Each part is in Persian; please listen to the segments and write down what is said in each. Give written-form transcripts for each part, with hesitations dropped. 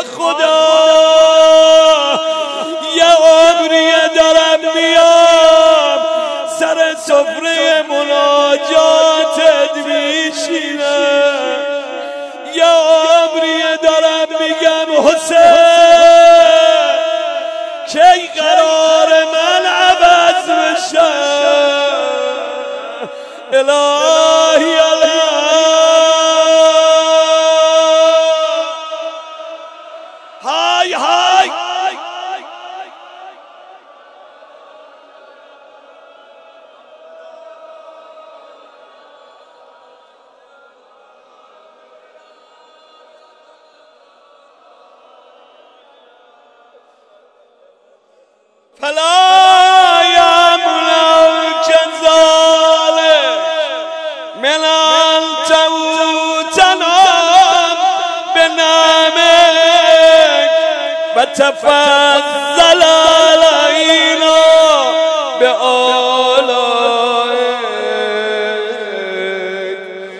خدا یه عمریه دارم میام سر سفره مناجاتت میشینم، یه عمریه دارم میگم حسین کی قرار من عوض بشم. الهی های های فلا يملك ظالم من أن توتنا بنعمك وتفضل علينا بآلائك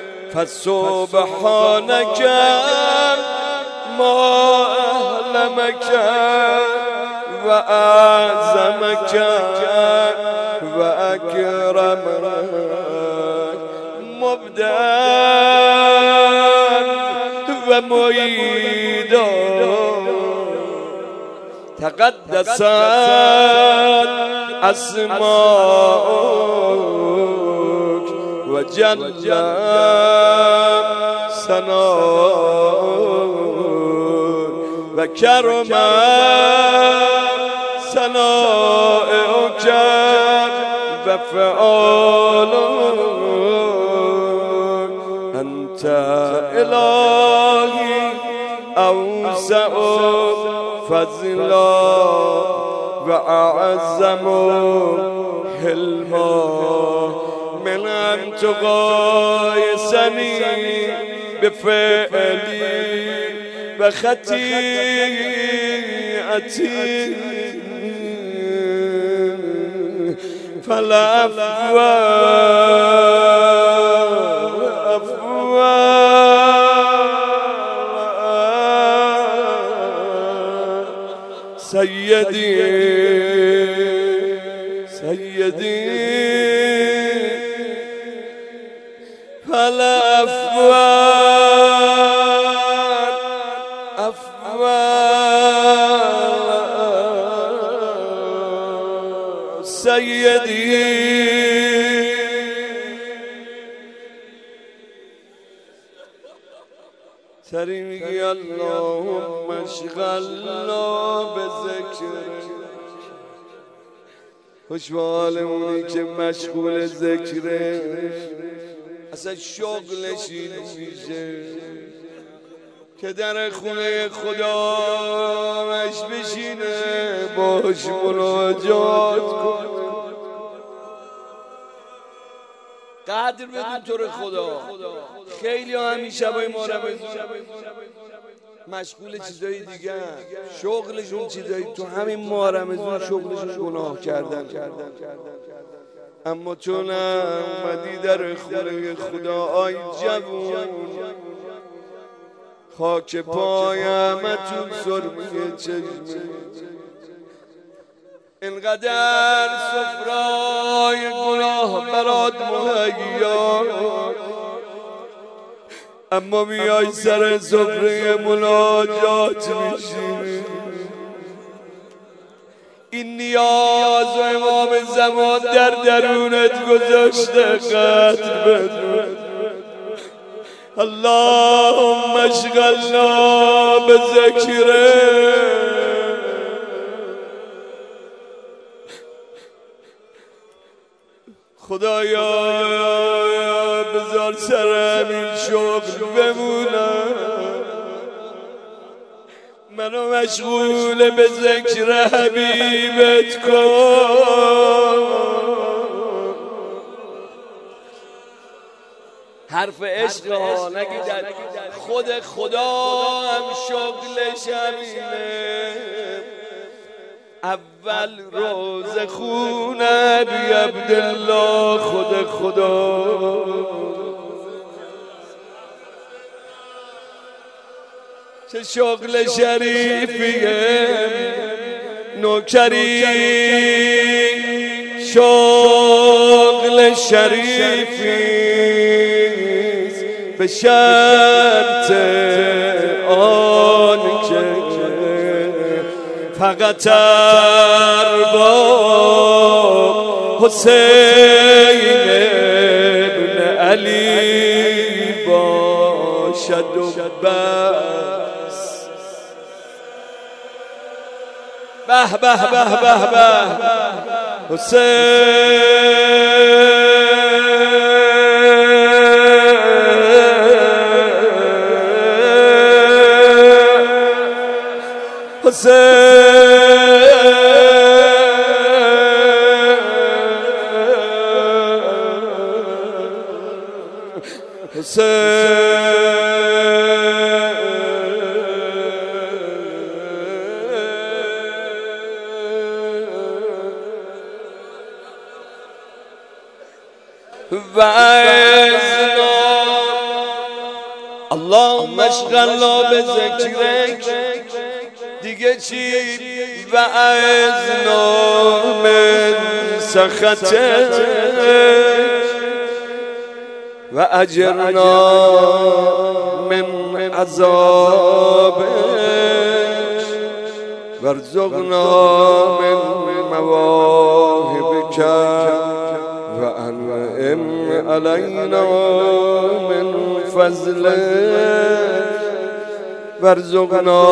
فسبحانك ما أهلمك وأعظمك وأكرمك مبدأ ومعيدا تقدست أسماؤك وجل ثناؤك وكرم ثنائك وفعالك أنت إلهي أوسع فضلا وأعظم حلما من أن تقايسني بفعلي وخطيئتي فلا سيدي سيدي فلا سيدي سريمي اللهم اشغلنا بذكرك. خوشحالمونی که مشغول ذکره، اصلا شغلش این میشه که در خونه خداش بشینه باش مناجات کن. قدر بدون تو رو خدا. خیلی همین شبای ما مشغول چیزای دیگه، شغلشون چیزایی، تو همین ماه رمضان شغلشون گناه کردن. اما تو نه، اومدی در خونه خدا. آی جوون، خاک پایم تو سرمه چشمه، اینقدر سفرای گناه برات مهیا، اما میای سر سفره مناجات میشی. این نیاز و امام زمان در درونت گذاشته. قدر بدون. اللهم اشغلنا بذکره. خدایا بذار سر همین شغل بمونم، منو مشغول به ذکر حبیبت کن. حرف عشق ها نگیدن، خود خدا هم شغلش همینه. اول روز خونه بی عبدالله خود خدا، چه شغل شریفیه نوکری شغل شریفیست به شرط آن که فقط ارباب حسین ابن علی باشد و بس. به به به به به و اللهم اشغلنا به ذکرک دیگه چی و اعذنا من سخطک و اجرنا من عذابک وارزقنا من مواهبک و انعم علینا من فضلک وارزقنا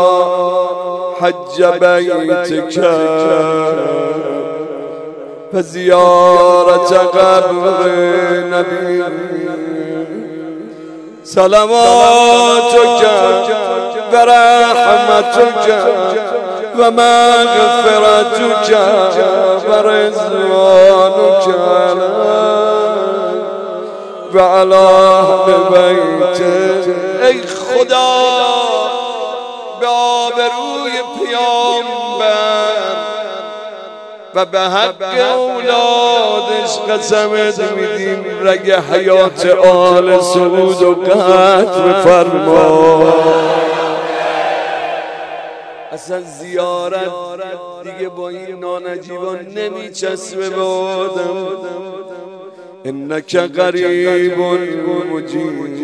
حج بیتک و زیارت قبر نبی صلواتک و رحمتک و مغفرتک و رضوانک و علی اهل بیتک. ای خدا به آبروی پیامبر و به حق اولادش قسمت میدیم رگ حیات آل سعود و قطع فرما. اصلا زیارت دیگه با این نانجیبان نمیچسبه به آدم. انک قریب مجیب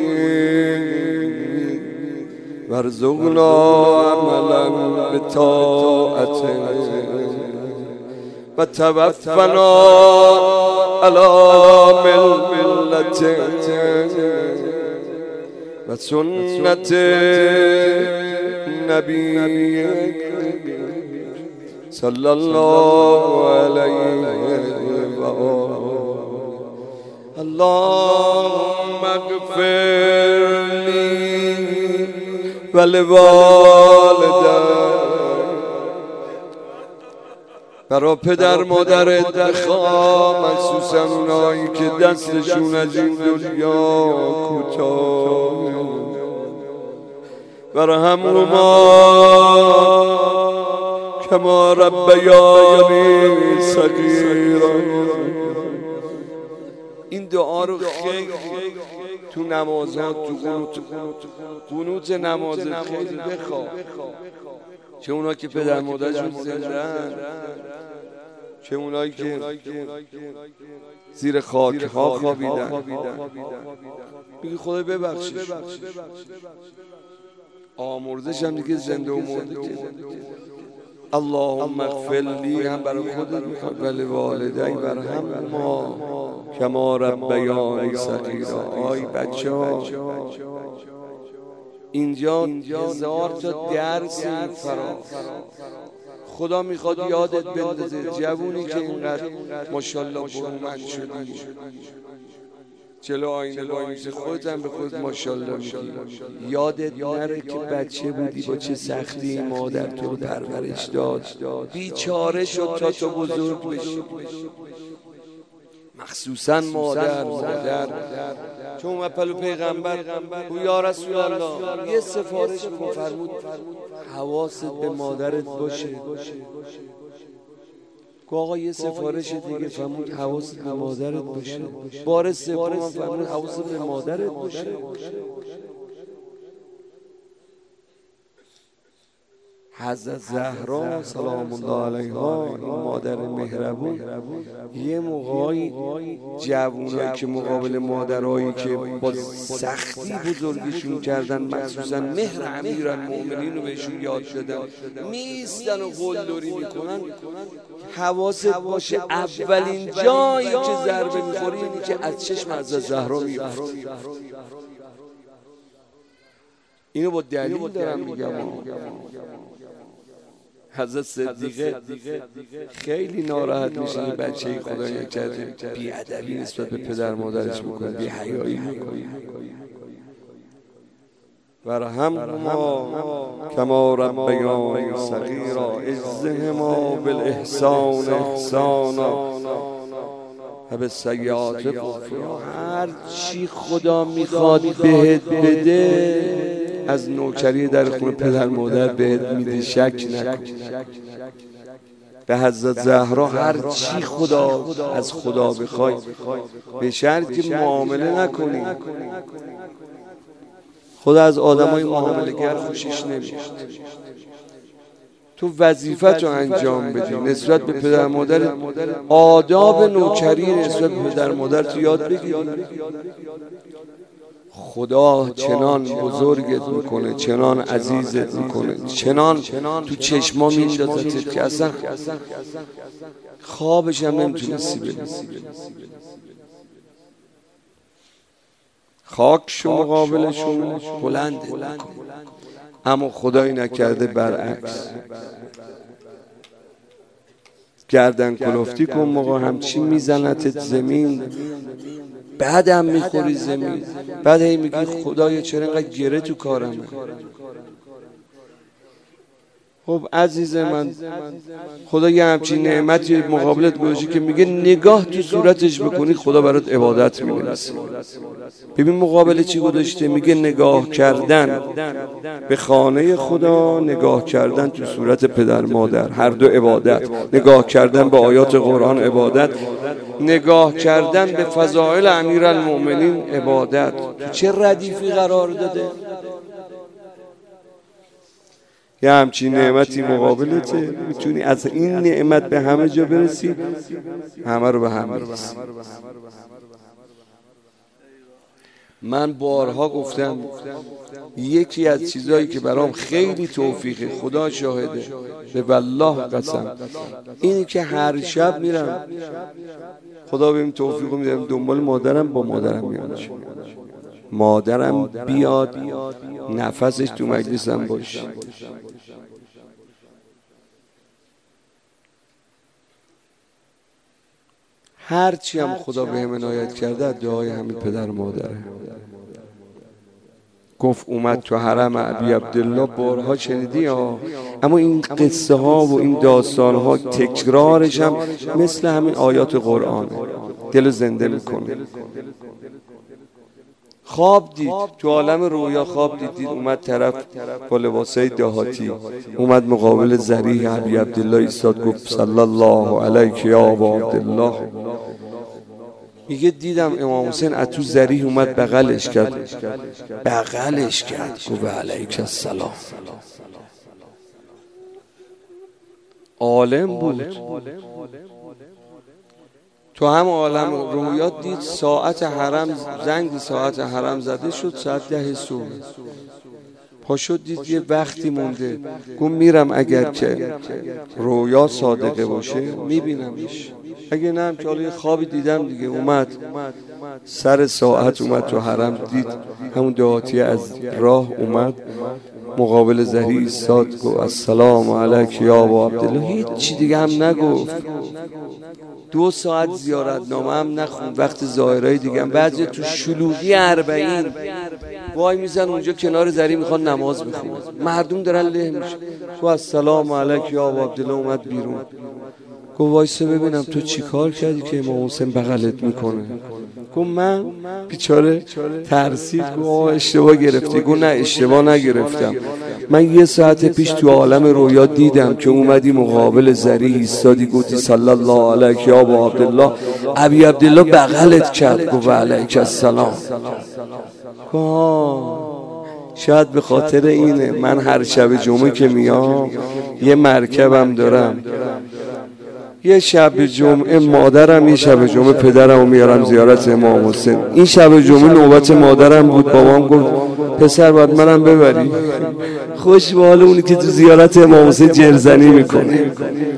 وارزقنا عملا بطاعتک و توفنا علی ملتک و سنت نبیک صلی الله علیه و آله. اللهم اغفر لی ولوالدی. برا پدر مادرت بخوا، مخصوصا اونایی که دستشون از این دنیا کوتاه. برا همهما کما ربیانی صغیرا. این دعا رو خیلی تو نمازات، تو قنوت نماز خیلی بخواه. چه اونا که پدر مادرشون زنده‌اند، چه اونایی که زیر خاک ها خوابیدن، بگی خدا ببخشش. آمرزش هم دیگه زنده و مرده که اللهم اغفر لی هم برای خودت میخواد ولی والدی برای هم ما کما ربیانی صغیرا. آی بچه ها اینجا 1000 تا درس فرا خدا میخواد یادت بندازه. جوونی که اینقدر ماشاءالله برومند شدی جلو آینه وایمیسه، خودت هم به خودت ماشاءالله میگی. یادت نره که بچه بودی با چه سختی مادر تو رو پرورش داد، بیچاره شد تا تو بزرگ بشی. مخصوصا مادر چون اومد پلو پیغمبر او یا رسول الله یه سفارش بکن، فرمود حواست به مادرت باشه. آقا یه سفارش دیگه، فرمود حواست به مادرت باشه. بار سوم فرمود حواست به مادرت باشه. حضرت زهرا سلام الله علیها، این مادر مهربون، یه موقعی جوونایی که مقابل مادرایی که با سختی بزرگشون کردن، مخصوصا مهر امیرالمومنین رو بهشون یاد دادن، میستن و قلدری میکنن، حواست باشه اولین جایی که ضربه میخوری اینی که از چشم حضرت زهرا میفته. اینو با دلیل دارم میگم. حضرت صدیقه خیلی ناراحت میشه این بچه خدا نکرده بی‌ادبی نسبت به پدر مادرش میکنه، بی‌حیایی میکنه. ورحمهما کما ربیانی صغیرا اجزهما بالاحسان احسانا و بالسیئات غفرا. هر چی خدا میخواد بهت بده از نوکری در خون پدر مادر بهت میده، شک نکن. به حضرت زهرا هر چی خدا از خدا بخوای، به شرط که معامله نکنی. خدا از آدمای معامله گر خوشش نمیاد. تو وظیفت رو انجام بدی، نسبت به پدر مادر آداب نوکری نسبت به پدر مادر تو یاد بگیری. خدا چنان بزرگت میکنه، چنان عزیزت میکنه، چنان تو چشما میندازتت که اصلا خوابش هم نمیتونستی ببینی. خاک شو مقابلشون بلند میکنه، اما خدایی نکرده برعکس. گردن کلفتی کن موقع همچی میزنتت زمین، بعدم میخوری زمین، بعد هی میگی خدایا چرا اینقدر گره تو کارمه. خب عزیز من، خدا یه همچین نعمتی مقابلت گذاشته که میگه نگاه تو صورتش بکنی خدا برات عبادت می‌نویسه. ببین مقابل چی گذاشته، میگه نگاه کردن به خانه خدا، نگاه کردن تو صورت پدر مادر، هر دو عبادت. نگاه کردن به آیات قرآن عبادت، نگاه کردن به فضائل امیرالمومنین عبادت. تو چه ردیفی قرار داده؟ یه همچین نعمتی مقابلته، میتونی از این نعمت به همه جا برسی، همه رو به هم برسی. من بارها گفتم یکی از چیزایی که برام خیلی توفیقه، خدا شاهده، به والله قسم، اینی که هر شب میرم، خدا بهم توفیق میده، دنبال مادرم، با مادرم میام، مادرم بیاد نفسش تو مجلسم باشه. هرچی هم خدا به هم عنایت کرده دعای همین پدر مادره. گفت اومد تو حرم ابی عبدالله، بارها شنیدی ها، اما این قصه ها و این داستان ها تکرارش هم مثل همین آیات قرآن دل زنده میکنه. خواب دید، تو عالم رویا خواب دید، اومد طرف با لباسای دهاتی، اومد مقابل ذریح ابی عبدالله ایستاد، گفت صلی الله علیک یا ابا عبدالله. میگه دیدم امام حسین از تو ذریح اومد بغلش کرد، گفت علیک السلام. عالم بود. تو هم عالم رویات دید ساعت حرم، زنگ ساعت حرم زده شد، ساعت 10 صبح پا شد، دید یه وقتی مونده، گفت میرم اگر که رویا صادقه باشه میبینمش، اگه نه هم که حالا خوابی دیدم دیگه. اومد سر ساعت اومد تو حرم، دید همون دهاتی از راه اومد مقابل ذریح ایستاد، گفت السلام علیک یا ابا عبدالله. هیچ چی دیگه هم نگفت. 2 ساعت زیارتنامه هم نخوند. وقت ظاهرای دیگه هم بعضی تو شلوغی 40 وای میزن اونجا کنار ذریح میخوان نماز بخونن، مردم دارن له میشه. تو السلام علیک یا ابا عبدالله اومد بیرون، گفت وایسا ببینم تو چی کار کردی که امام حسین بغلت میکنه. گفت من بیچاره ترسید، گفت اشتباه گرفتی. گفت نه اشتباه نگرفتم، من 1 ساعت پیش تو عالم رویا دیدم که اومدی مقابل ذریح ایستادی، گفتی صلی الله علیک یا ابا عبدالله، ابی عبدالله بغلت کرد، گفت علیک السلام. شاید به خاطر اینه من هر شب جمعه که میام یه مرکبم دارم، یه شب جمعه مادرم، یه شب جمعه پدرمو میارم زیارت امام حسین. این شب جمعه نوبت مادرم بود، بابام گفت پسر باید منم ببری. خوش به حال اونی که تو زیارت امام حسین جرزنی میکنه.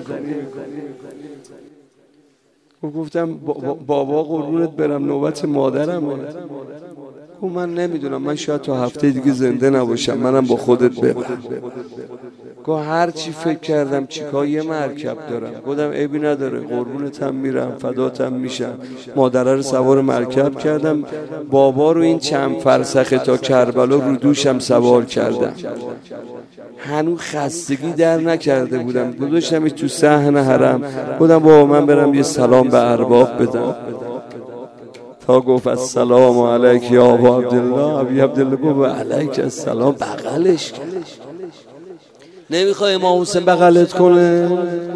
گفتم بابا قربونت برم نوبت مادرم. گفت من نمیدونم، من شاید تا هفته دیگه زنده نباشم، منم با خودت ببر. گفت هر چی فکر کردم چیکار، یه مرکب دارم. گفتم عیبی نداره، قربونتم میرم، فداتم میشم. مادره رو سوار مرکب کردم، بابا رو این چند فرسخه تا کربلا رو دوشم سوار کردم. هنوز خستگی در نکرده بودم، گذاشتم تو صحن حرم. گفتم بابا من برم یه سلام به ارباب بدم. تا گفت السلام علیک یا ابا عبدالله. ابی عبدالله گفت علیک السلام، بغلش کرد. نمیخوای امام حسین بغلت کنه؟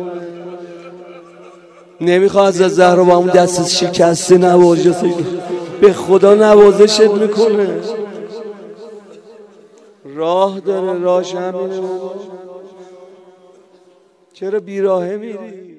نمیخوای از زهرا با اون دست شکسته نوازش؟ به خدا نوازشت میکنه. راه داره، راهش همینه. چرا بیراهه میری؟